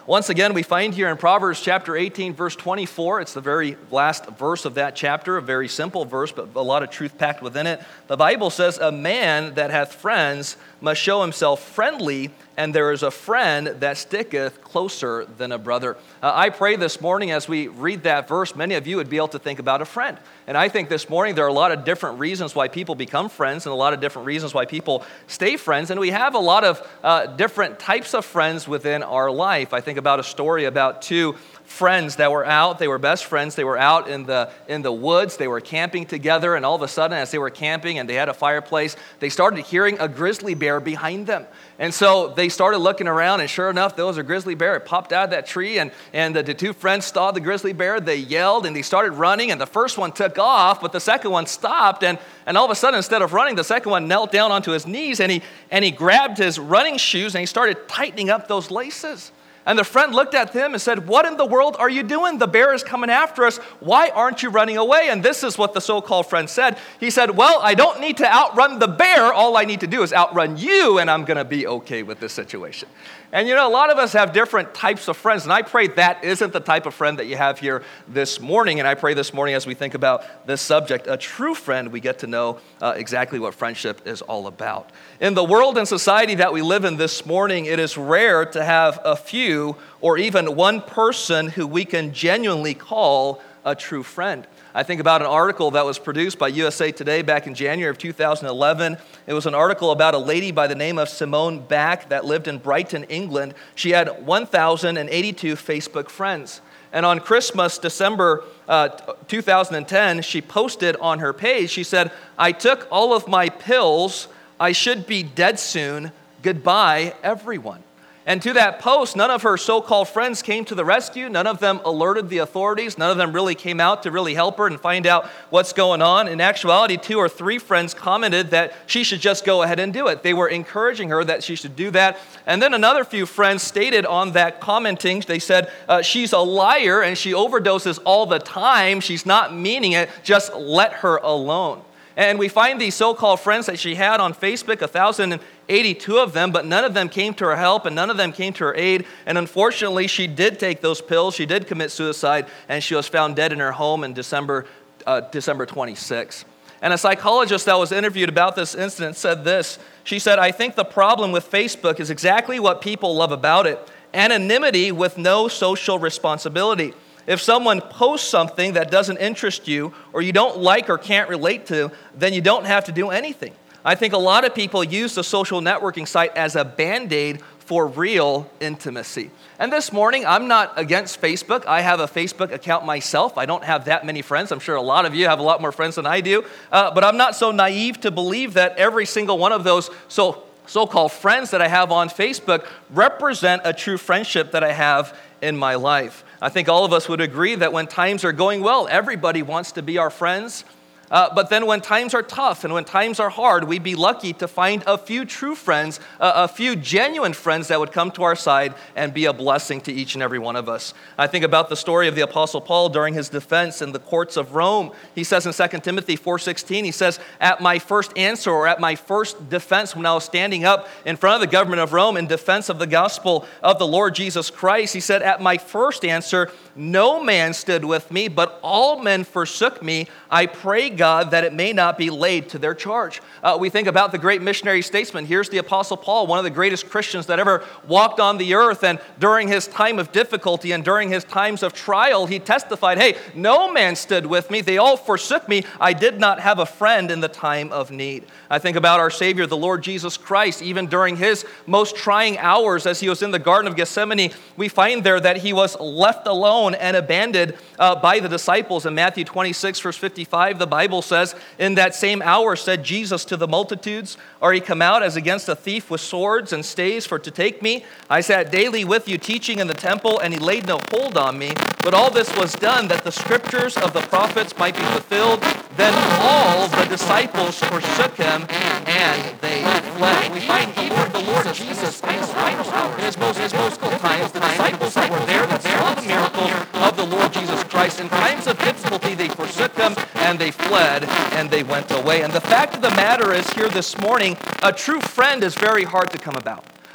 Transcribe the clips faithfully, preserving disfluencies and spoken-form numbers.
Once again, we find here in Proverbs chapter eighteen, verse twenty-four, it's the very last verse of that chapter, a very simple verse, but a lot of truth packed within it. The Bible says, a man that hath friends must show himself friendly, and there is a friend that sticketh closer than a brother. Uh, I pray this morning as we read that verse, many of you would be able to think about a friend. And I think this morning there are a lot of different reasons why people become friends and a lot of different reasons why people stay friends. And we have a lot of uh, different types of friends within our life. I think about a story about two friends that were out. They were best friends. They were out in the in the woods. They were camping together, and all of a sudden, as they were camping and they had a fireplace, they started hearing a grizzly bear behind them. And so they started looking around, and sure enough, there was a grizzly bear. It popped out of that tree, and, and the, the two friends saw the grizzly bear. They yelled, and they started running, and the first one took off, but the second one stopped, and, and all of a sudden, instead of running, the second one knelt down onto his knees, and he, and he grabbed his running shoes, and he started tightening up those laces. And the friend looked at him and said, "What in the world are you doing? The bear is coming after us. Why aren't you running away?" And this is what the so-called friend said. He said, "Well, I don't need to outrun the bear. All I need to do is outrun you, and I'm going to be okay with this situation." And you know, a lot of us have different types of friends, and I pray that isn't the type of friend that you have here this morning. And I pray this morning as we think about this subject, a true friend, we get to know uh, exactly what friendship is all about. In the world and society that we live in this morning, it is rare to have a few or even one person who we can genuinely call a true friend. I think about an article that was produced by U S A Today back in January of two thousand eleven. It was an article about a lady by the name of Simone Back that lived in Brighton, England. She had one thousand eighty-two Facebook friends. And on Christmas, December uh, two thousand ten, she posted on her page, she said, "I took all of my pills. I should be dead soon. Goodbye, everyone." And to that post, none of her so-called friends came to the rescue. None of them alerted the authorities. None of them really came out to really help her and find out what's going on. In actuality, two or three friends commented that she should just go ahead and do it. They were encouraging her that she should do that. And then another few friends stated on that commenting, they said, uh, "She's a liar and she overdoses all the time. She's not meaning it. Just let her alone." And we find these so-called friends that she had on Facebook, one thousand eighty-two of them, but none of them came to her help and none of them came to her aid. And unfortunately, she did take those pills. She did commit suicide, and she was found dead in her home in December, uh, December twenty-sixth. And a psychologist that was interviewed about this incident said this. She said, "I think the problem with Facebook is exactly what people love about it: anonymity with no social responsibility. If someone posts something that doesn't interest you or you don't like or can't relate to, then you don't have to do anything." I think a lot of people use the social networking site as a Band-Aid for real intimacy. And this morning, I'm not against Facebook. I have a Facebook account myself. I don't have that many friends. I'm sure a lot of you have a lot more friends than I do. Uh, but I'm not so naive to believe that every single one of those so, so-called friends that I have on Facebook represent a true friendship that I have in my life. I think all of us would agree that when times are going well, everybody wants to be our friends. Uh, but then when times are tough and when times are hard, we'd be lucky to find a few true friends, uh, a few genuine friends that would come to our side and be a blessing to each and every one of us. I think about the story of the Apostle Paul during his defense in the courts of Rome. He says in Second Timothy four sixteen, he says, "At my first answer or at my first defense when I was standing up in front of the government of Rome in defense of the gospel of the Lord Jesus Christ," he said, "At my first answer, no man stood with me, but all men forsook me. I pray God that it may not be laid to their charge." Uh, we think about the great missionary statesman. Here's the Apostle Paul, one of the greatest Christians that ever walked on the earth. And during his time of difficulty and during his times of trial, he testified, "Hey, no man stood with me. They all forsook me. I did not have a friend in the time of need." I think about our Savior, the Lord Jesus Christ. Even during his most trying hours as he was in the Garden of Gethsemane, we find there that he was left alone and abandoned uh, by the disciples. In Matthew twenty-six, verse fifty-five, the Bible says, "In that same hour said Jesus to the multitudes, Are ye come out as against a thief with swords and staves for to take me? I sat daily with you teaching in the temple, and he laid no hold on me. But all this was done that the scriptures of the prophets might be fulfilled. Then all the disciples forsook him, and they fled." We find even the Lord Jesus in his final hour, in his most, his most difficult times, the disciples that were there that saw the miracle of the Lord Jesus Christ. In times of difficulty, they forsook him, and they fled, and they went away. And the fact of the matter is here this morning, a true friend is very hard to come about.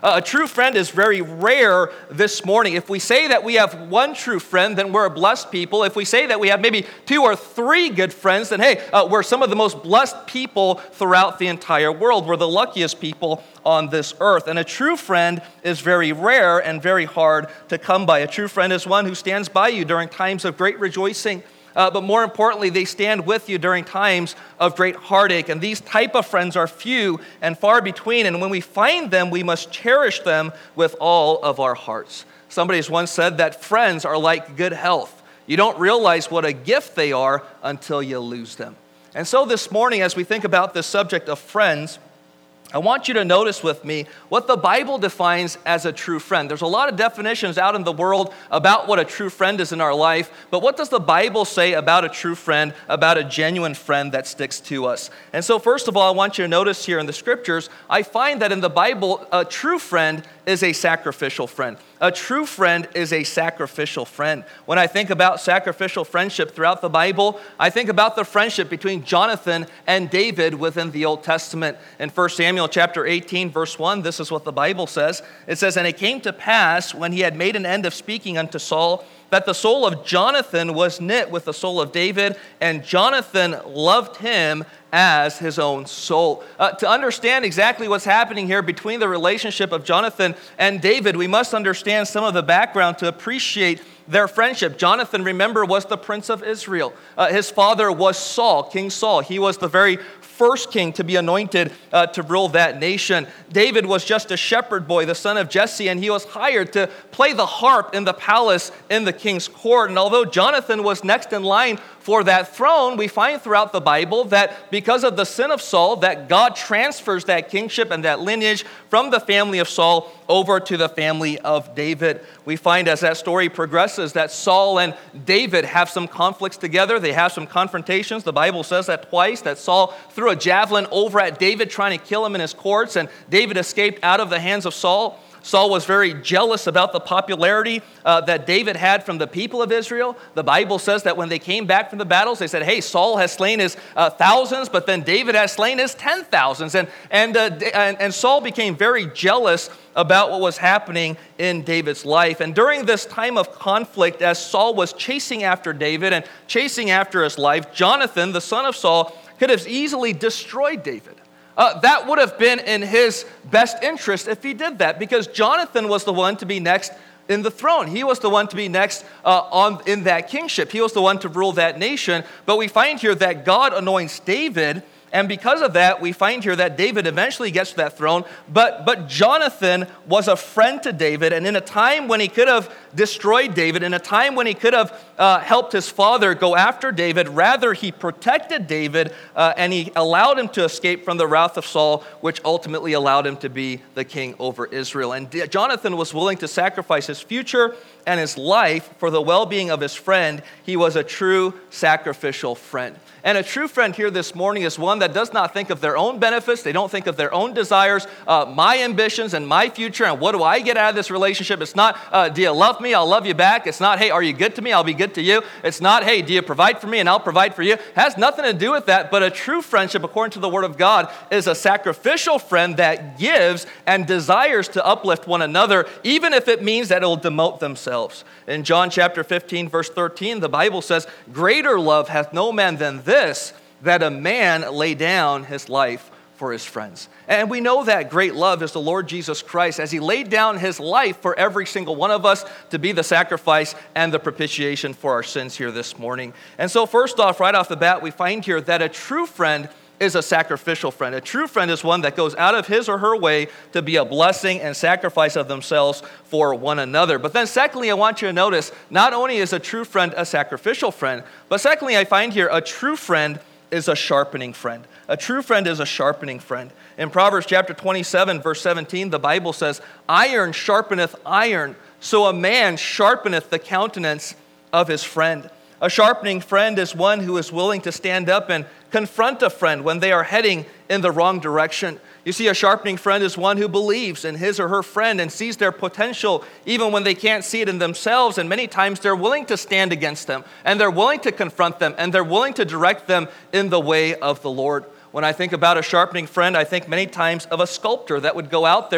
A true friend is very rare this morning. If we say that we have one true friend, then we're a blessed people. If we say that we have maybe two or three good friends, then hey, uh, we're some of the most blessed people throughout the entire world. We're the luckiest people on this earth. And a true friend is very rare and very hard to come by. A true friend is one who stands by you during times of great rejoicing. Uh, but more importantly, they stand with you during times of great heartache. And these type of friends are few and far between. And when we find them, we must cherish them with all of our hearts. Somebody has once said that friends are like good health. You don't realize what a gift they are until you lose them. And so this morning, as we think about this subject of friends, I want you to notice with me what the Bible defines as a true friend. There's a lot of definitions out in the world about what a true friend is in our life, but what does the Bible say about a true friend, about a genuine friend that sticks to us? And so first of all, I want you to notice here in the scriptures, I find that in the Bible, a true friend is a sacrificial friend. A true friend is a sacrificial friend. When I think about sacrificial friendship throughout the Bible, I think about the friendship between Jonathan and David within the Old Testament. In First Samuel chapter eighteen, verse one, this is what the Bible says. It says, "And it came to pass, when he had made an end of speaking unto Saul, that the soul of Jonathan was knit with the soul of David, and Jonathan loved him as his own soul." Uh, to understand exactly what's happening here between the relationship of Jonathan and David, we must understand some of the background to appreciate their friendship. Jonathan, remember, was the prince of Israel. Uh, his father was Saul, King Saul. He was the very first king to be anointed uh, to rule that nation. David was just a shepherd boy, the son of Jesse, and he was hired to play the harp in the palace in the king's court. And although Jonathan was next in line for that throne, we find throughout the Bible that because of the sin of Saul, that God transfers that kingship and that lineage from the family of Saul over to the family of David. We find as that story progresses that Saul and David have some conflicts together. They have some confrontations. The Bible says that twice, that Saul threw a javelin over at David trying to kill him in his courts, and David escaped out of the hands of Saul. Saul was very jealous about the popularity uh, that David had from the people of Israel. The Bible says that when they came back from the battles, they said, hey, Saul has slain his uh, thousands, but then David has slain his ten thousands. And, and, uh, and, and Saul became very jealous about what was happening in David's life. And during this time of conflict, as Saul was chasing after David and chasing after his life, Jonathan, the son of Saul, could have easily destroyed David. Uh, that would have been in his best interest if he did that, because Jonathan was the one to be next in the throne. He was the one to be next uh, on in that kingship. He was the one to rule that nation. But we find here that God anoints David, and because of that, we find here that David eventually gets to that throne. But, but Jonathan was a friend to David, and in a time when he could have destroyed David, in a time when he could have uh, helped his father go after David, rather he protected David uh, and he allowed him to escape from the wrath of Saul, which ultimately allowed him to be the king over Israel. And D- Jonathan was willing to sacrifice his future and his life for the well-being of his friend. He was a true sacrificial friend. And a true friend here this morning is one that does not think of their own benefits. They don't think of their own desires, uh, my ambitions and my future, and what do I get out of this relationship? It's not, uh, do you love me? I'll love you back. It's not, hey, are you good to me? I'll be good to you. It's not, hey, do you provide for me? And I'll provide for you. It has nothing to do with that, but a true friendship, according to the Word of God, is a sacrificial friend that gives and desires to uplift one another, even if it means that it will demote themselves. In John chapter fifteen, verse thirteen, the Bible says, "Greater love hath no man than this, that a man lay down his life for his friends." And we know that great love is the Lord Jesus Christ, as he laid down his life for every single one of us to be the sacrifice and the propitiation for our sins here this morning. And so first off, right off the bat, we find here that a true friend is a sacrificial friend. A true friend is one that goes out of his or her way to be a blessing and sacrifice of themselves for one another. But then secondly, I want you to notice, not only is a true friend a sacrificial friend, but secondly, I find here a true friend is a sharpening friend. A true friend is a sharpening friend. In Proverbs chapter twenty-seven, verse seventeen, the Bible says, "Iron sharpeneth iron, so a man sharpeneth the countenance of his friend." A sharpening friend is one who is willing to stand up and confront a friend when they are heading in the wrong direction. You see, a sharpening friend is one who believes in his or her friend and sees their potential even when they can't see it in themselves. And many times they're willing to stand against them, and they're willing to confront them, and they're willing to direct them in the way of the Lord. When I think about a sharpening friend, I think many times of a sculptor that would go out there and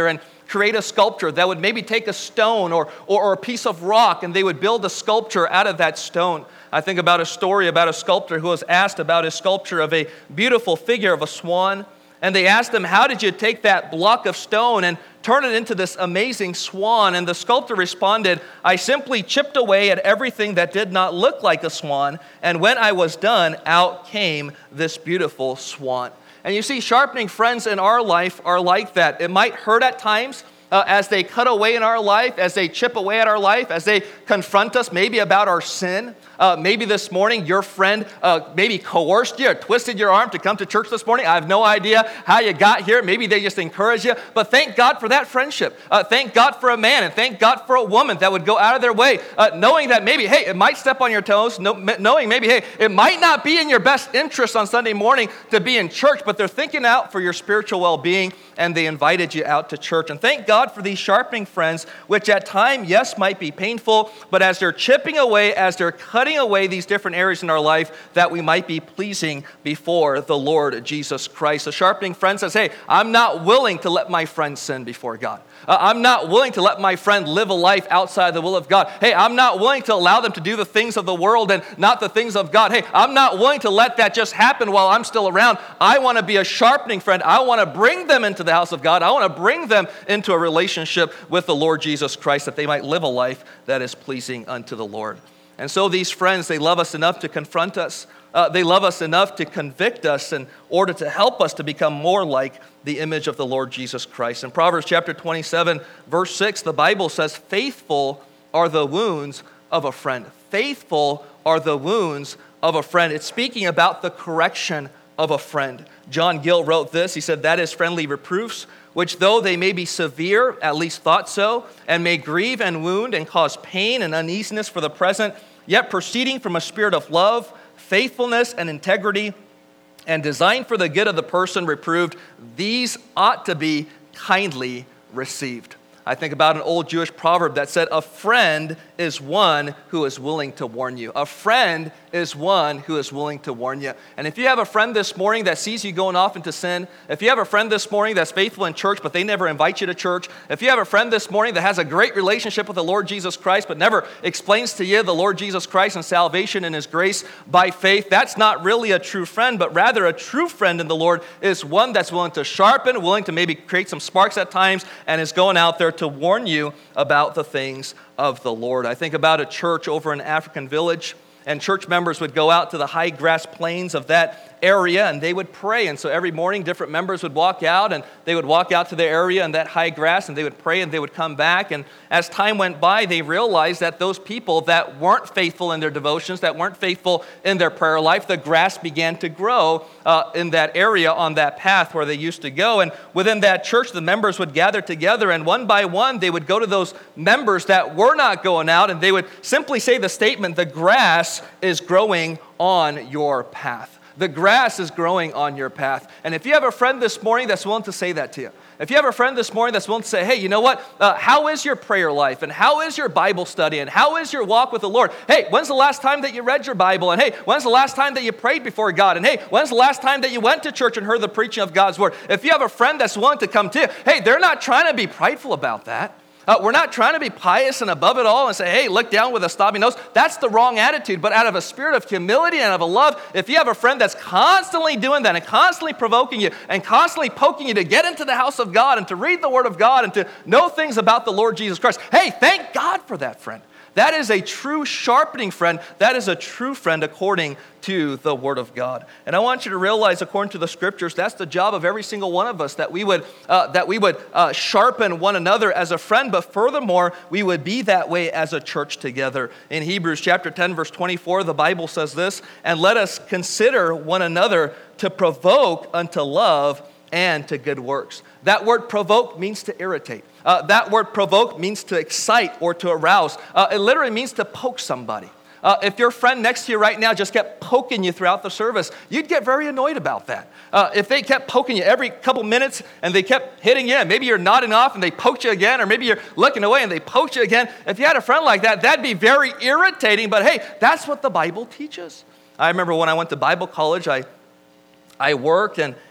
create a sculpture that would maybe take a stone or, or, or a piece of rock, and they would build a sculpture out of that stone. I think about a story about a sculptor who was asked about his sculpture of a beautiful figure of a swan. And they asked him, how did you take that block of stone and turn it into this amazing swan? And the sculptor responded, I simply chipped away at everything that did not look like a swan. And when I was done, out came this beautiful swan. And you see, sharpening friends in our life are like that. It might hurt at times. Uh, as they cut away in our life, as they chip away at our life, as they confront us maybe about our sin. Uh, maybe this morning your friend uh, maybe coerced you or twisted your arm to come to church this morning. I have no idea how you got here. Maybe they just encouraged you. But thank God for that friendship. Uh, thank God for a man and thank God for a woman that would go out of their way, uh, knowing that maybe, hey, it might step on your toes, no, knowing maybe, hey, it might not be in your best interest on Sunday morning to be in church, but they're thinking out for your spiritual well-being, and they invited you out to church. And thank God for these sharpening friends, which at times, yes, might be painful, but as they're chipping away, as they're cutting away these different areas in our life, that we might be pleasing before the Lord Jesus Christ. A sharpening friend says, hey, I'm not willing to let my friend sin before God. Uh, I'm not willing to let my friend live a life outside the will of God. Hey, I'm not willing to allow them to do the things of the world and not the things of God. Hey, I'm not willing to let that just happen while I'm still around. I want to be a sharpening friend. I want to bring them into the house of God. I want to bring them into a relationship with the Lord Jesus Christ, that they might live a life that is pleasing unto the Lord. And so these friends, they love us enough to confront us. Uh, they love us enough to convict us in order to help us to become more like the image of the Lord Jesus Christ. In Proverbs chapter twenty-seven, verse six, the Bible says, faithful are the wounds of a friend. Faithful are the wounds of a friend. It's speaking about the correction of a friend. John Gill wrote this. He said, that is friendly reproofs, which though they may be severe, at least thought so, and may grieve and wound and cause pain and uneasiness for the present, yet proceeding from a spirit of love, faithfulness, and integrity, and designed for the good of the person reproved, these ought to be kindly received. I think about an old Jewish proverb that said, a friend is one who is willing to warn you. A friend is one who is willing to warn you. And if you have a friend this morning that sees you going off into sin, if you have a friend this morning that's faithful in church, but they never invite you to church, if you have a friend this morning that has a great relationship with the Lord Jesus Christ, but never explains to you the Lord Jesus Christ and salvation and His grace by faith, that's not really a true friend, but rather a true friend in the Lord is one that's willing to sharpen, willing to maybe create some sparks at times, and is going out there to warn you about the things of the Lord. I think about a church over in African Village, and church members would go out to the high grass plains of that area and they would pray. And so every morning different members would walk out and they would walk out to the area in that high grass and they would pray and they would come back. And as time went by, they realized that those people that weren't faithful in their devotions, that weren't faithful in their prayer life, the grass began to grow uh, in that area on that path where they used to go. And within that church, the members would gather together and one by one, they would go to those members that were not going out and they would simply say the statement, the grass is growing on your path. The grass is growing on your path. And if you have a friend this morning that's willing to say that to you, if you have a friend this morning that's willing to say, hey, you know what? Uh, how is your prayer life? And how is your Bible study? And how is your walk with the Lord? Hey, when's the last time that you read your Bible? And hey, when's the last time that you prayed before God? And hey, when's the last time that you went to church and heard the preaching of God's word? If you have a friend that's willing to come to you, hey, they're not trying to be prideful about that. Uh, we're not trying to be pious and above it all and say, hey, look down with a stubby nose. That's the wrong attitude. But out of a spirit of humility and of a love, if you have a friend that's constantly doing that and constantly provoking you and constantly poking you to get into the house of God and to read the Word of God and to know things about the Lord Jesus Christ, hey, thank God for that friend. That is a true sharpening friend. That is a true friend according to the Word of God. And I want you to realize, according to the Scriptures, that's the job of every single one of us, that we would uh, that we would uh, sharpen one another as a friend, but furthermore, we would be that way as a church together. In Hebrews chapter ten, verse twenty-four, the Bible says this, and let us consider one another to provoke unto love and to good works. That word provoke means to irritate. Uh, that word provoke means to excite or to arouse. Uh, it literally means to poke somebody. Uh, if your friend next to you right now just kept poking you throughout the service, you'd get very annoyed about that. Uh, if they kept poking you every couple minutes and they kept hitting you, and maybe you're nodding off and they poked you again, or maybe you're looking away and they poked you again, if you had a friend like that, that'd be very irritating. But hey, that's what the Bible teaches. I remember when I went to Bible college, I I worked and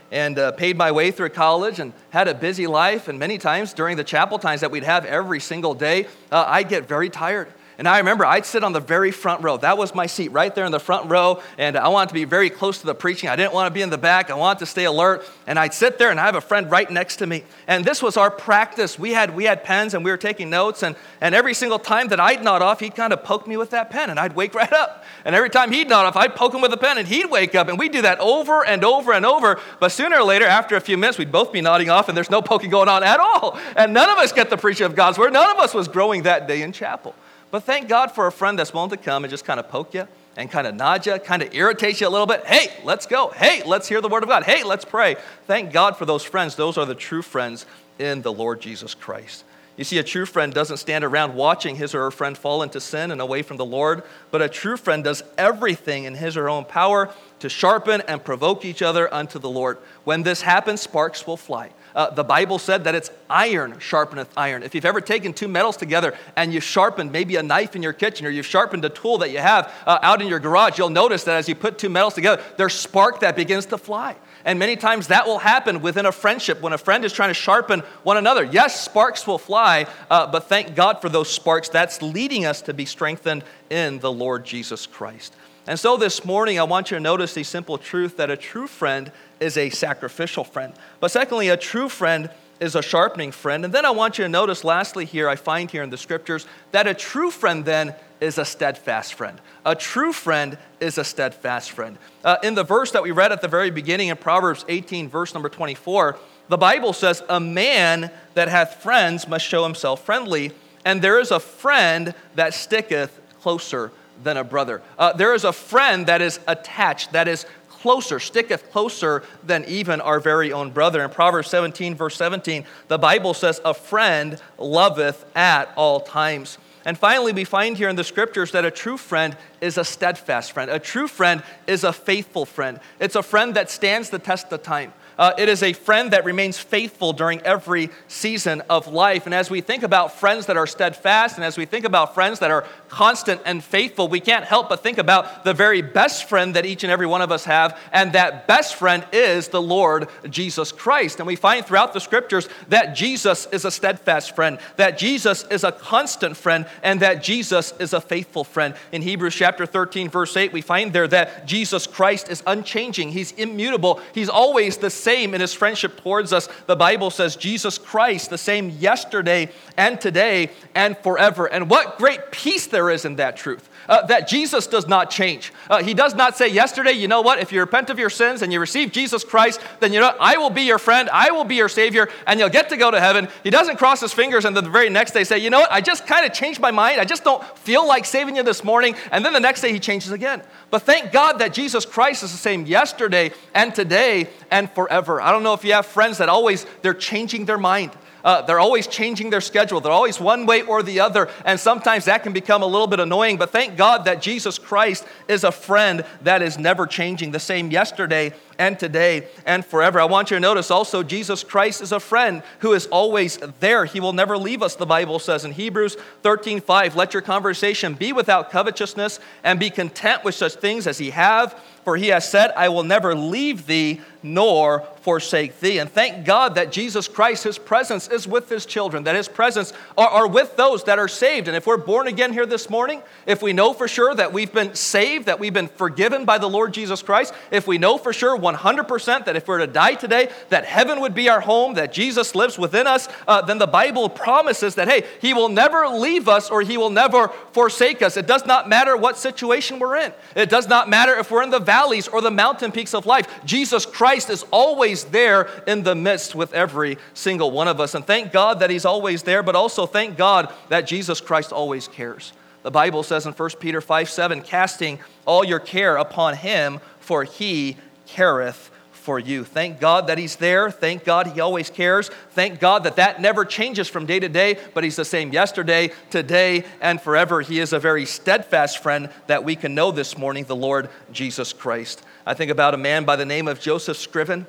and uh, paid my way through college and had a busy life. And many times during the chapel times that we'd have every single day, uh, I'd get very tired. And I remember I'd sit on the very front row. That was my seat, right there in the front row. And I wanted to be very close to the preaching. I didn't want to be in the back. I wanted to stay alert. And I'd sit there, and I have a friend right next to me. And this was our practice. We had we had pens, and we were taking notes. And, and every single time that I'd nod off, he'd kind of poke me with that pen, and I'd wake right up. And every time he'd nod off, I'd poke him with a pen, and he'd wake up. And we'd do that over and over and over. But sooner or later, after a few minutes, we'd both be nodding off, and there's no poking going on at all. And none of us get the preaching of God's word. None of us was growing that day in chapel. But thank God for a friend that's willing to come and just kind of poke you and kind of nod you, kind of irritate you a little bit. Hey, let's go. Hey, let's hear the word of God. Hey, let's pray. Thank God for those friends. Those are the true friends in the Lord Jesus Christ. You see, a true friend doesn't stand around watching his or her friend fall into sin and away from the Lord, but a true friend does everything in his or her own power to sharpen and provoke each other unto the Lord. When this happens, sparks will fly. Uh, the Bible said that it's iron sharpeneth iron. If you've ever taken two metals together and you sharpened maybe a knife in your kitchen, or you've sharpened a tool that you have uh, out in your garage, you'll notice that as you put two metals together, there's spark that begins to fly. And many times that will happen within a friendship when a friend is trying to sharpen one another. Yes, sparks will fly, uh, but thank God for those sparks. That's leading us to be strengthened in the Lord Jesus Christ. And so this morning, I want you to notice the simple truth that a true friend is a sacrificial friend. But secondly, a true friend is a sharpening friend. And then I want you to notice, lastly here, I find here in the scriptures, that a true friend then is a steadfast friend. A true friend is a steadfast friend. Uh, in the verse that we read at the very beginning in Proverbs eighteen, verse number twenty-four, the Bible says, a man that hath friends must show himself friendly, and there is a friend that sticketh closer than a brother. Uh, there is a friend that is attached, that is closer, sticketh closer than even our very own brother. In Proverbs seventeen, verse seventeen, the Bible says, a friend loveth at all times. And finally, we find here in the scriptures that a true friend is a steadfast friend. A true friend is a faithful friend. It's a friend that stands the test of time. Uh, it is a friend that remains faithful during every season of life. And as we think about friends that are steadfast, and as we think about friends that are constant and faithful, we can't help but think about the very best friend that each and every one of us have. And that best friend is the Lord Jesus Christ. And we find throughout the scriptures that Jesus is a steadfast friend, that Jesus is a constant friend, and that Jesus is a faithful friend. In Hebrews chapter thirteen, verse eight, we find there that Jesus Christ is unchanging. He's immutable. He's always the same in his friendship towards us. The Bible says Jesus Christ, the same yesterday and today and forever. And what great peace there is in that truth. Uh, that Jesus does not change. Uh, he does not say yesterday, you know what, if you repent of your sins and you receive Jesus Christ, then you know what, I will be your friend, I will be your Savior, and you'll get to go to heaven. He doesn't cross his fingers and then the very next day say, you know what, I just kind of changed my mind. I just don't feel like saving you this morning. And then the next day he changes again. But thank God that Jesus Christ is the same yesterday and today and forever. I don't know if you have friends that always, they're changing their mind. Uh, they're always changing their schedule. They're always one way or the other. And sometimes that can become a little bit annoying. But thank God that Jesus Christ is a friend that is never changing, the same yesterday and today and forever. I want you to notice also Jesus Christ is a friend who is always there. He will never leave us, the Bible says in Hebrews thirteen five. Let your conversation be without covetousness and be content with such things as ye have. For he has said, I will never leave thee nor forsake thee. And thank God that Jesus Christ, his presence is with his children, that his presence are, are with those that are saved. And if we're born again here this morning, if we know for sure that we've been saved, that we've been forgiven by the Lord Jesus Christ, if we know for sure one hundred percent that if we're to die today, that heaven would be our home, that Jesus lives within us, uh, then the Bible promises that, hey, he will never leave us or he will never forsake us. It does not matter what situation we're in. It does not matter if we're in the valleys or the mountain peaks of life. Jesus Christ is always there in the midst with every single one of us. And thank God that he's always there, but also thank God that Jesus Christ always cares. The Bible says in First Peter five seven, casting all your care upon him, for he careth for you. Thank God that he's there. Thank God he always cares. Thank God that that never changes from day to day, but he's the same yesterday, today, and forever. He is a very steadfast friend that we can know this morning, the Lord Jesus Christ. I think about a man by the name of Joseph Scriven.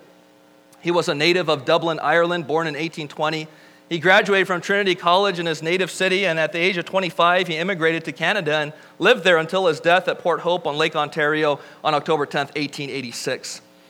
He was a native of Dublin, Ireland, born in eighteen twenty. He graduated from Trinity College in his native city, and at the age of twenty-five, he immigrated to Canada and lived there until his death at Port Hope on Lake Ontario on October tenth, eighteen eighty-six.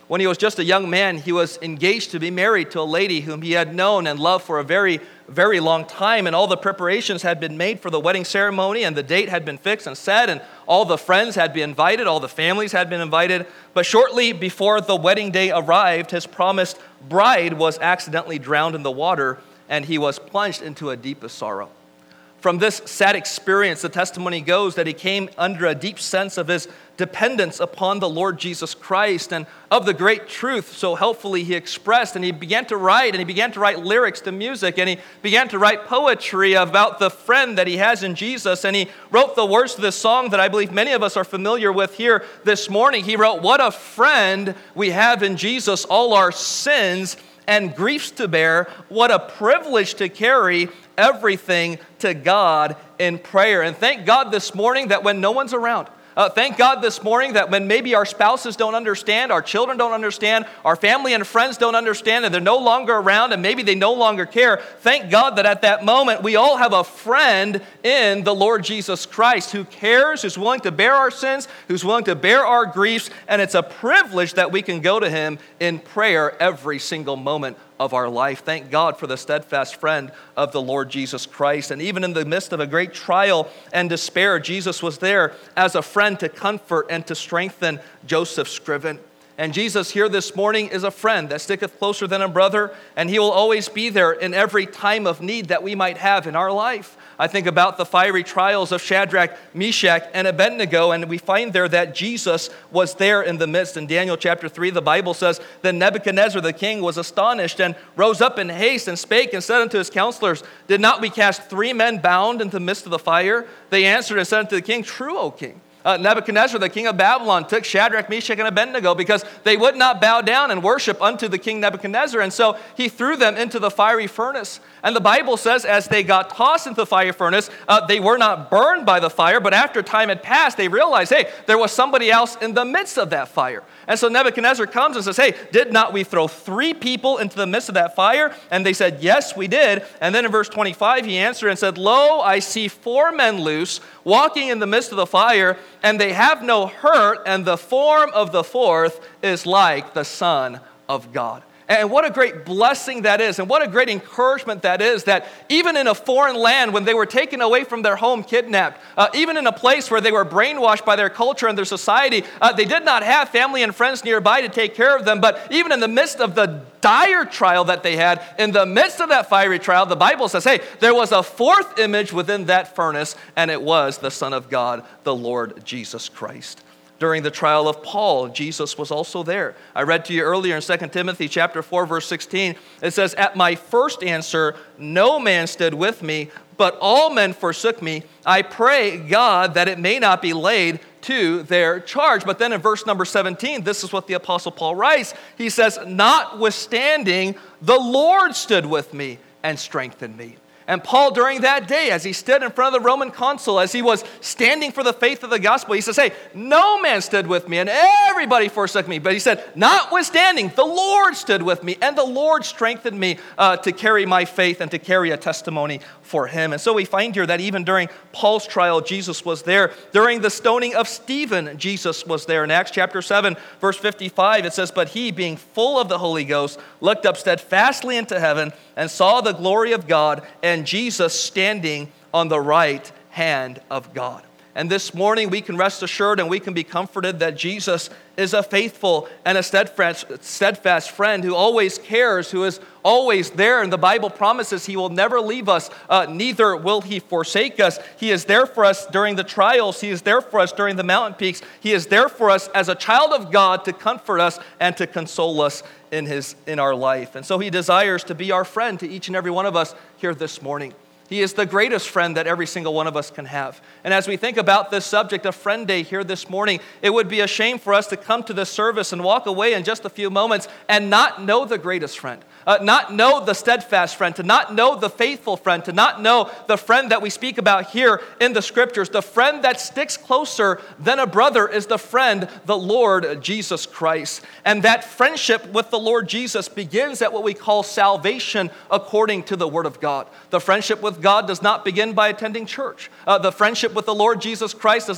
When he was just a young man, he was engaged to be married to a lady whom he had known and loved for a very, very long time. And all the preparations had been made for the wedding ceremony, and the date had been fixed and set, and all the friends had been invited, all the families had been invited. But shortly before the wedding day arrived, his promised bride was accidentally drowned in the water, and he was plunged into a deepest sorrow. From this sad experience, the testimony goes that he came under a deep sense of his dependence upon the Lord Jesus Christ and of the great truth so helpfully he expressed. And he began to write, and he began to write lyrics to music, and he began to write poetry about the friend that he has in Jesus. And he wrote the words to this song that I believe many of us are familiar with here this morning. He wrote, "What a friend we have in Jesus, all our sins and griefs to bear. What a privilege to carry everything to God in prayer." And thank God this morning that when no one's around, uh, thank God this morning that when maybe our spouses don't understand, our children don't understand, our family and friends don't understand, and they're no longer around, and maybe they no longer care, thank God that at that moment we all have a friend in the Lord Jesus Christ who cares, who's willing to bear our sins, who's willing to bear our griefs, and it's a privilege that we can go to him in prayer every single moment of our life. Thank God for the steadfast friend of the Lord Jesus Christ. And even in the midst of a great trial and despair, Jesus was there as a friend to comfort and to strengthen Joseph Scriven. And Jesus here this morning is a friend that sticketh closer than a brother, and he will always be there in every time of need that we might have in our life. I think about the fiery trials of Shadrach, Meshach, and Abednego, and we find there that Jesus was there in the midst. In Daniel chapter three, the Bible says, "Then Nebuchadnezzar the king was astonished and rose up in haste and spake and said unto his counselors, Did not we cast three men bound into the midst of the fire? They answered and said unto the king, True, O king." Uh, Nebuchadnezzar, the king of Babylon, took Shadrach, Meshach, and Abednego because they would not bow down and worship unto the king Nebuchadnezzar. And so he threw them into the fiery furnace. And the Bible says as they got tossed into the fiery furnace, uh, they were not burned by the fire, but after time had passed, they realized, hey, there was somebody else in the midst of that fire. And so Nebuchadnezzar comes and says, hey, did not we throw three people into the midst of that fire? And they said, yes, we did. And then in verse twenty-five, he answered and said, Lo, I see four men loose, walking in the midst of the fire, and they have no hurt, and the form of the fourth is like the Son of God. And what a great blessing that is, and what a great encouragement that is, that even in a foreign land, when they were taken away from their home, kidnapped, uh, even in a place where they were brainwashed by their culture and their society, uh, they did not have family and friends nearby to take care of them. But even in the midst of the dire trial that they had, in the midst of that fiery trial, the Bible says, hey, there was a fourth image within that furnace, and it was the Son of God, the Lord Jesus Christ. During the trial of Paul, Jesus was also there. I read to you earlier in Second Timothy chapter four, verse sixteen. It says, At my first answer, no man stood with me, but all men forsook me. I pray God that it may not be laid to their charge. But then in verse number seventeen, this is what the Apostle Paul writes. He says, Notwithstanding, the Lord stood with me and strengthened me. And Paul, during that day, as he stood in front of the Roman consul, as he was standing for the faith of the gospel, he says, hey, no man stood with me, and everybody forsook me. But he said, notwithstanding, the Lord stood with me, and the Lord strengthened me uh, to carry my faith and to carry a testimony for him. And so we find here that even during Paul's trial, Jesus was there. During the stoning of Stephen, Jesus was there. In Acts chapter seven, verse fifty-five, it says, But he, being full of the Holy Ghost, looked up steadfastly into heaven and saw the glory of God and Jesus standing on the right hand of God. And this morning we can rest assured and we can be comforted that Jesus is a faithful and a steadfast, steadfast friend who always cares, who is always there. And the Bible promises he will never leave us, uh, neither will he forsake us. He is there for us during the trials. He is there for us during the mountain peaks. He is there for us as a child of God to comfort us and to console us in his in our life. And so he desires to be our friend to each and every one of us here this morning. He is the greatest friend that every single one of us can have. And as we think about this subject of Friend Day here this morning, it would be a shame for us to come to this service and walk away in just a few moments and not know the greatest friend, uh, not know the steadfast friend, to not know the faithful friend, to not know the friend that we speak about here in the scriptures. The friend that sticks closer than a brother is the friend, the Lord Jesus Christ. And that friendship with the Lord Jesus begins at what we call salvation according to the Word of God. The friendship with God does not begin by attending church. Uh, the friendship with the Lord Jesus Christ does not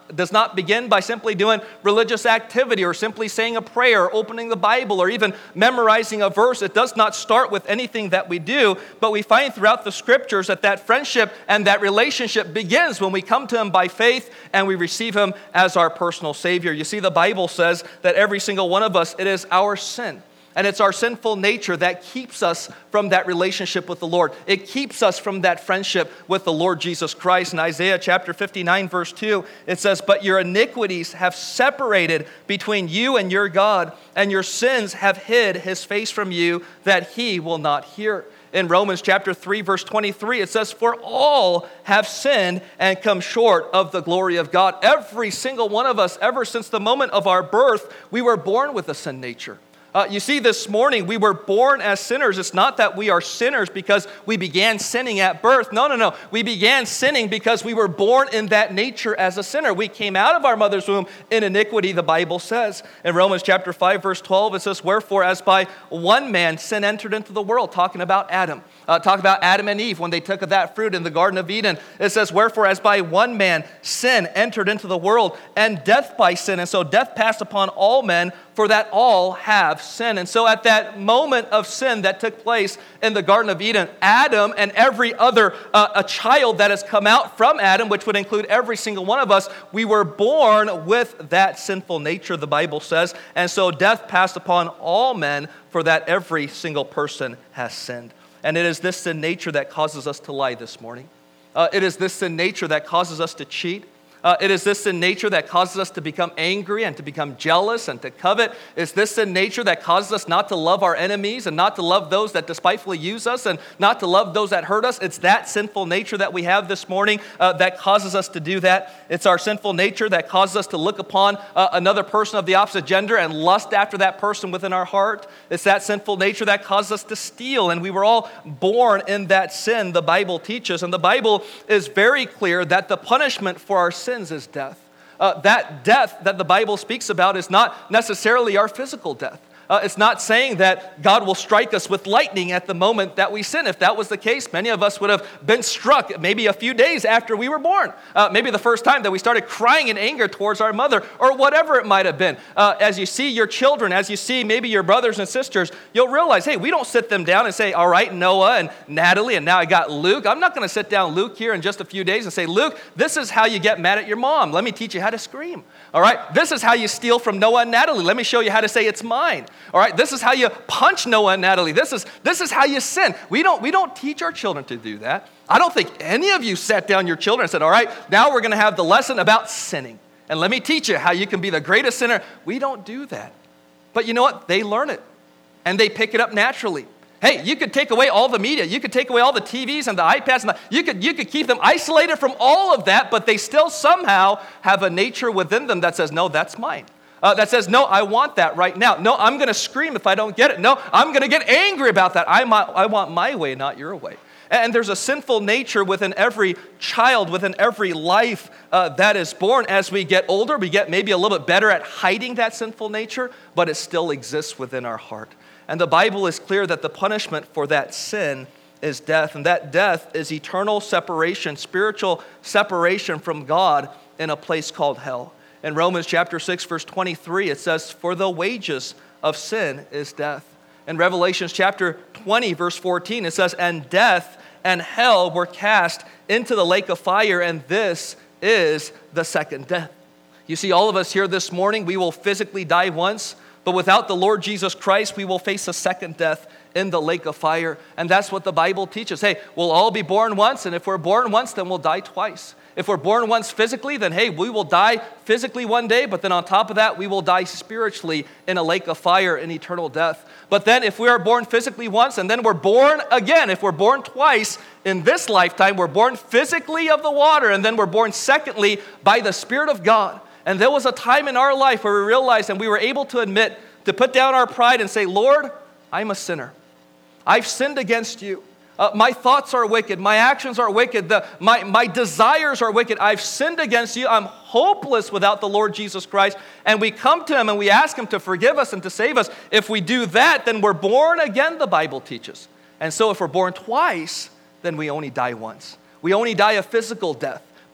does not begin by simply doing religious activity or simply saying a prayer or opening the Bible or even memorizing a verse. It does not start with anything that we do, but we find throughout the scriptures that that friendship and that relationship begins when we come to him by faith and we receive him as our personal Savior. You see, the Bible says that every single one of us, it is our sin. And it's our sinful nature that keeps us from that relationship with the Lord. It keeps us from that friendship with the Lord Jesus Christ. In Isaiah chapter fifty-nine, verse two, it says, "But your iniquities have separated between you and your God, and your sins have hid his face from you, that he will not hear." In Romans chapter three, verse twenty-three, it says, "For all have sinned and come short of the glory of God." Every single one of us, ever since the moment of our birth, we were born with a sin nature. Uh, you see, this morning, we were born as sinners. It's not that we are sinners because we began sinning at birth. No, no, no. We began sinning because we were born in that nature as a sinner. We came out of our mother's womb in iniquity, the Bible says. In Romans chapter five, verse twelve, it says, "Wherefore, as by one man sin entered into the world," talking about Adam. Uh, talk about Adam and Eve when they took of that fruit in the Garden of Eden. It says, "Wherefore, as by one man sin entered into the world, and death by sin. And so death passed upon all men, for that all have sinned." And so at that moment of sin that took place in the Garden of Eden, Adam and every other uh, a child that has come out from Adam, which would include every single one of us, we were born with that sinful nature, the Bible says. And so death passed upon all men, for that every single person has sinned. And it is this sin nature that causes us to lie this morning. Uh, it is this sin nature that causes us to cheat. Uh, it is this sin nature that causes us to become angry and to become jealous and to covet. It's this sin nature that causes us not to love our enemies and not to love those that despitefully use us and not to love those that hurt us. It's that sinful nature that we have this morning uh, that causes us to do that. It's our sinful nature that causes us to look upon uh, another person of the opposite gender and lust after that person within our heart. It's that sinful nature that causes us to steal, and we were all born in that sin, the Bible teaches. And the Bible is very clear that the punishment for our sin is death. Uh, that death that the Bible speaks about is not necessarily our physical death. Uh, it's not saying that God will strike us with lightning at the moment that we sin. If that was the case, many of us would have been struck maybe a few days after we were born. Uh, maybe the first time that we started crying in anger towards our mother, or whatever it might have been. Uh, as you see your children, as you see maybe your brothers and sisters, you'll realize, hey, we don't sit them down and say, all right, Noah and Natalie, and now I got Luke. I'm not going to sit down Luke here in just a few days and say, Luke, this is how you get mad at your mom. Let me teach you how to scream. All right, this is how you steal from Noah and Natalie. Let me show you how to say it's mine. All right, this is how you punch Noah and Natalie. This is this is how you sin. We don't we don't teach our children to do that. I don't think any of you sat down your children and said, all right, now we're going to have the lesson about sinning. And let me teach you how you can be the greatest sinner. We don't do that. But you know what? They learn it. And they pick it up naturally. Hey, you could take away all the media. You could take away all the T Vs and the iPads. And the, you could you could keep them isolated from all of that, but they still somehow have a nature within them that says, no, that's mine. Uh, that says, no, I want that right now. No, I'm going to scream if I don't get it. No, I'm going to get angry about that. I, might, I want my way, not your way. And there's a sinful nature within every child, within every life uh, that is born. As we get older, we get maybe a little bit better at hiding that sinful nature, but it still exists within our heart. And the Bible is clear that the punishment for that sin is death. And that death is eternal separation, spiritual separation from God in a place called hell. In Romans chapter six, verse twenty-three, it says, for the wages of sin is death. In Revelation chapter twenty, verse fourteen, it says, and death and hell were cast into the lake of fire, and this is the second death. You see, all of us here this morning, we will physically die once, but without the Lord Jesus Christ, we will face a second death in the lake of fire. And that's what the Bible teaches. Hey, we'll all be born once, and if we're born once, then we'll die twice. If we're born once physically, then hey, we will die physically one day, but then on top of that, we will die spiritually in a lake of fire in eternal death. But then if we are born physically once, and then we're born again, if we're born twice in this lifetime, we're born physically of the water, and then we're born secondly by the Spirit of God. And there was a time in our life where we realized and we were able to admit, to put down our pride and say, Lord, I'm a sinner. I've sinned against you. Uh, my thoughts are wicked. My actions are wicked. The, my, my desires are wicked. I've sinned against you. I'm hopeless without the Lord Jesus Christ. And we come to him and we ask him to forgive us and to save us. If we do that, then we're born again, the Bible teaches. And so if we're born twice, then we only die once. We only die a physical death.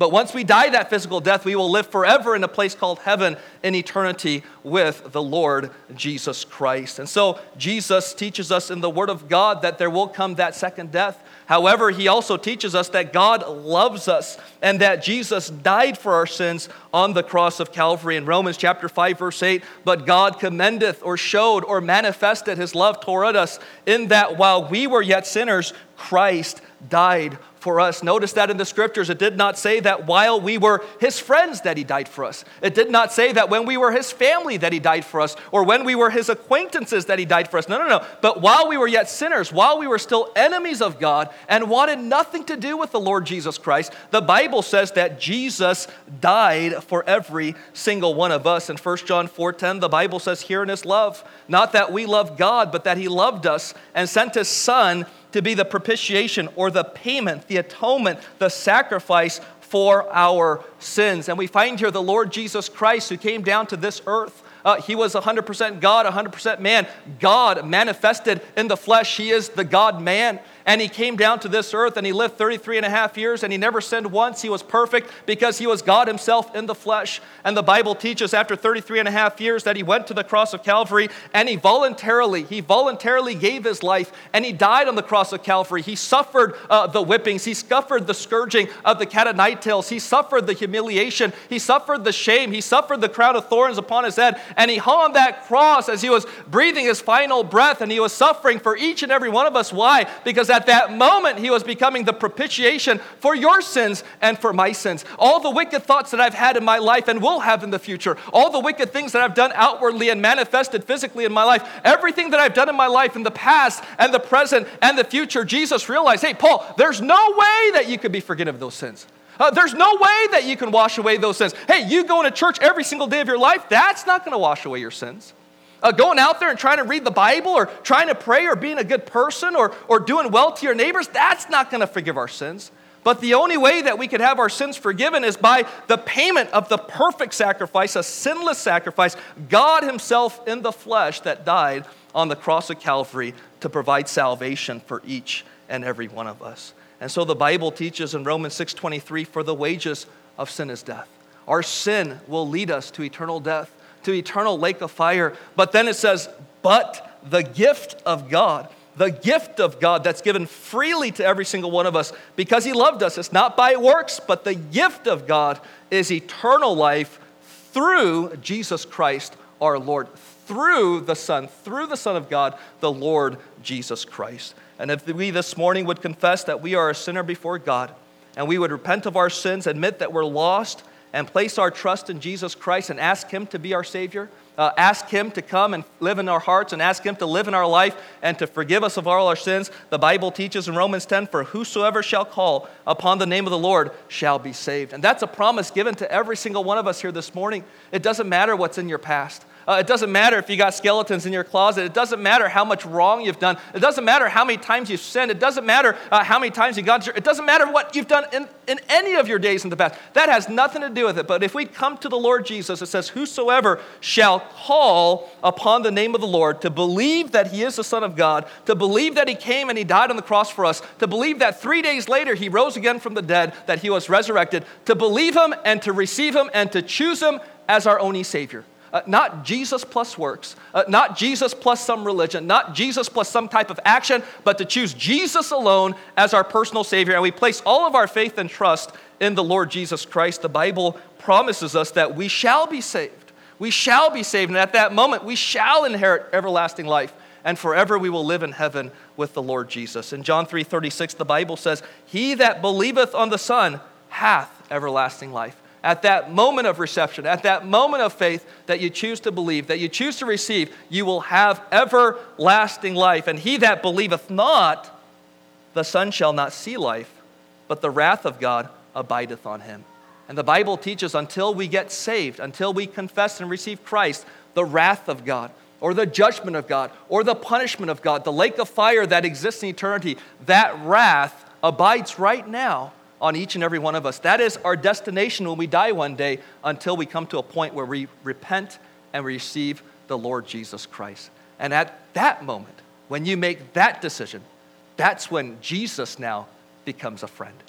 But once we die that physical death, we will live forever in a place called heaven in eternity with the Lord Jesus Christ. And so Jesus teaches us in the Word of God that there will come that second death. However, he also teaches us that God loves us and that Jesus died for our sins on the cross of Calvary. In Romans chapter five, verse eight, but God commendeth or showed or manifested his love toward us in that while we were yet sinners, Christ died for us. Notice that in the scriptures, it did not say that while we were his friends that he died for us. It did not say that when we were his family that he died for us, or when we were his acquaintances that he died for us. No, no, no. But while we were yet sinners, while we were still enemies of God and wanted nothing to do with the Lord Jesus Christ, the Bible says that Jesus died for every single one of us. In First John four ten, the Bible says, "Herein is love, not that we love God, but that he loved us and sent his Son to be the propitiation," or the payment, the atonement, the sacrifice for our sins. And we find here the Lord Jesus Christ, who came down to this earth. Uh, he was one hundred percent God, one hundred percent man. God manifested in the flesh. He is the God-man. And he came down to this earth and he lived thirty-three and a half years and he never sinned once. He was perfect because he was God himself in the flesh. And the Bible teaches after thirty-three and a half years that he went to the cross of Calvary and he voluntarily, he voluntarily gave his life and he died on the cross of Calvary. He suffered uh, the whippings. He suffered the scourging of the cat o' nine tails. He suffered the humiliation. He suffered the shame. He suffered the crown of thorns upon his head. And he hung on that cross as he was breathing his final breath and he was suffering for each and every one of us. Why? Because at that moment, he was becoming the propitiation for your sins and for my sins. All the wicked thoughts that I've had in my life and will have in the future, all the wicked things that I've done outwardly and manifested physically in my life, everything that I've done in my life in the past and the present and the future, Jesus realized, hey, Paul, there's no way that you could be forgiven of those sins. Uh, there's no way that you can wash away those sins. Hey, you going to church every single day of your life, that's not going to wash away your sins. Uh, going out there and trying to read the Bible or trying to pray or being a good person or, or doing well to your neighbors, that's not going to forgive our sins. But the only way that we could have our sins forgiven is by the payment of the perfect sacrifice, a sinless sacrifice, God himself in the flesh that died on the cross of Calvary to provide salvation for each and every one of us. And so the Bible teaches in Romans six twenty-three, for the wages of sin is death. Our sin will lead us to eternal death, to eternal lake of fire. But then it says, but the gift of God, the gift of God that's given freely to every single one of us because he loved us. It's not by works, but the gift of God is eternal life through Jesus Christ our Lord, through the Son, through the Son of God, the Lord Jesus Christ. And if we this morning would confess that we are a sinner before God, and we would repent of our sins, admit that we're lost, and place our trust in Jesus Christ and ask him to be our Savior, uh, ask him to come and live in our hearts and ask him to live in our life and to forgive us of all our sins, the Bible teaches in Romans ten, for whosoever shall call upon the name of the Lord shall be saved. And that's a promise given to every single one of us here this morning. It doesn't matter what's in your past. Uh, it doesn't matter if you got skeletons in your closet. It doesn't matter how much wrong you've done. It doesn't matter how many times you've sinned. It doesn't matter uh, how many times you've gone to church. It doesn't matter what you've done in, in any of your days in the past. That has nothing to do with it. But if we come to the Lord Jesus, it says, whosoever shall call upon the name of the Lord, to believe that he is the Son of God, to believe that he came and he died on the cross for us, to believe that three days later he rose again from the dead, that he was resurrected, to believe him and to receive him and to choose him as our only Savior. Uh, not Jesus plus works, uh, not Jesus plus some religion, not Jesus plus some type of action, but to choose Jesus alone as our personal Savior. And we place all of our faith and trust in the Lord Jesus Christ. The Bible promises us that we shall be saved. We shall be saved. And at that moment, we shall inherit everlasting life. And forever we will live in heaven with the Lord Jesus. In John three thirty-six, the Bible says, he that believeth on the Son hath everlasting life. At that moment of reception, at that moment of faith that you choose to believe, that you choose to receive, you will have everlasting life. And he that believeth not, the Son shall not see life, but the wrath of God abideth on him. And the Bible teaches until we get saved, until we confess and receive Christ, the wrath of God, or the judgment of God, or the punishment of God, the lake of fire that exists in eternity, that wrath abides right now on each and every one of us. That is our destination when we die one day, until we come to a point where we repent and receive the Lord Jesus Christ. And at that moment, when you make that decision, that's when Jesus now becomes a friend.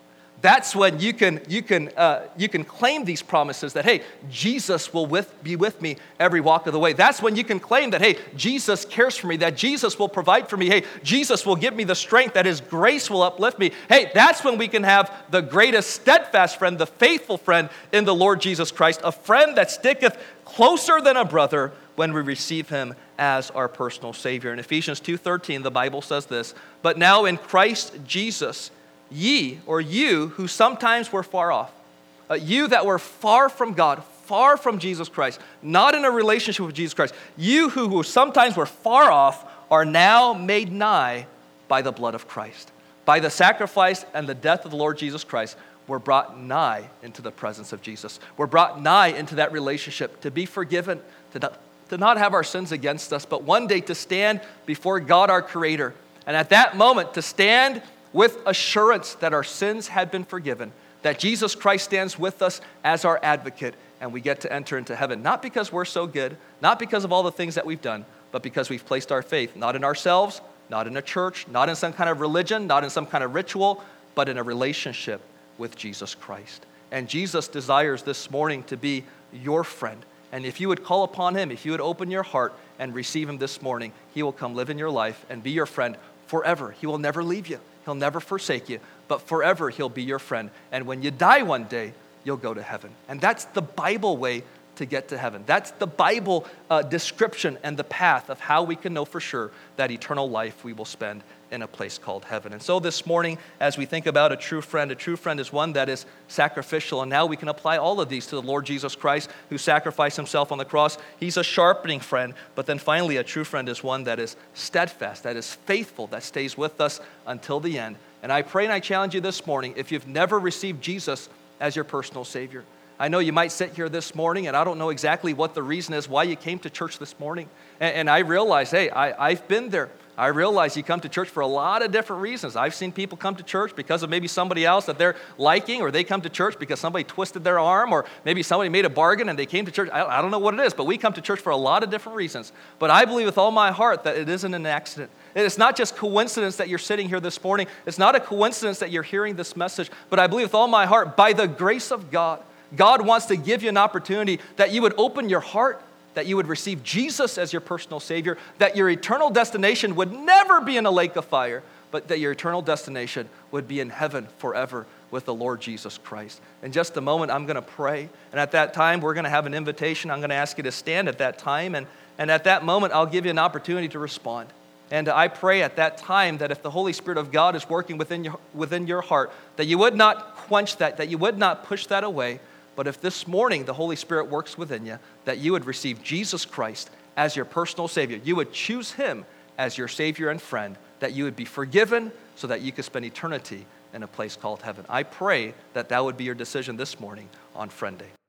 That's when you can you can uh, you can claim these promises that, hey, Jesus will with, be with me every walk of the way. That's when you can claim that, hey, Jesus cares for me, that Jesus will provide for me. Hey, Jesus will give me the strength, that his grace will uplift me. Hey, that's when we can have the greatest steadfast friend, the faithful friend in the Lord Jesus Christ, a friend that sticketh closer than a brother when we receive him as our personal Savior. In Ephesians two thirteen, the Bible says this, but now in Christ Jesus, ye, or you, who sometimes were far off, uh, you that were far from God, far from Jesus Christ, not in a relationship with Jesus Christ, you who, who sometimes were far off are now made nigh by the blood of Christ. By the sacrifice and the death of the Lord Jesus Christ, we're brought nigh into the presence of Jesus. We're brought nigh into that relationship to be forgiven, to not, to not have our sins against us, but one day to stand before God our Creator. And at that moment, to stand with assurance that our sins had been forgiven, that Jesus Christ stands with us as our advocate, and we get to enter into heaven, not because we're so good, not because of all the things that we've done, but because we've placed our faith, not in ourselves, not in a church, not in some kind of religion, not in some kind of ritual, but in a relationship with Jesus Christ. And Jesus desires this morning to be your friend. And if you would call upon him, if you would open your heart and receive him this morning, he will come live in your life and be your friend forever. He will never leave you. He'll never forsake you, but forever he'll be your friend. And when you die one day, you'll go to heaven. And that's the Bible way to get to heaven. That's the Bible uh, description and the path of how we can know for sure that eternal life we will spend in a place called heaven. And so this morning, as we think about a true friend, a true friend is one that is sacrificial. And now we can apply all of these to the Lord Jesus Christ, who sacrificed himself on the cross. He's a sharpening friend. But then finally, a true friend is one that is steadfast, that is faithful, that stays with us until the end. And I pray and I challenge you this morning, if you've never received Jesus as your personal Savior, I know you might sit here this morning, and I don't know exactly what the reason is why you came to church this morning. And, and I realize, hey, I, I've been there. I realize you come to church for a lot of different reasons. I've seen people come to church because of maybe somebody else that they're liking, or they come to church because somebody twisted their arm, or maybe somebody made a bargain and they came to church. I, I don't know what it is, but we come to church for a lot of different reasons. But I believe with all my heart that it isn't an accident. It's not just coincidence that you're sitting here this morning. It's not a coincidence that you're hearing this message. But I believe with all my heart, by the grace of God, God wants to give you an opportunity that you would open your heart, that you would receive Jesus as your personal Savior, that your eternal destination would never be in a lake of fire, but that your eternal destination would be in heaven forever with the Lord Jesus Christ. In just a moment, I'm going to pray, and at that time, we're going to have an invitation. I'm going to ask you to stand at that time, and, and at that moment, I'll give you an opportunity to respond. And I pray at that time that if the Holy Spirit of God is working within your, within your heart, that you would not quench that, that you would not push that away, but if this morning the Holy Spirit works within you, that you would receive Jesus Christ as your personal Savior. You would choose him as your Savior and friend, that you would be forgiven so that you could spend eternity in a place called heaven. I pray that that would be your decision this morning on Friend Day.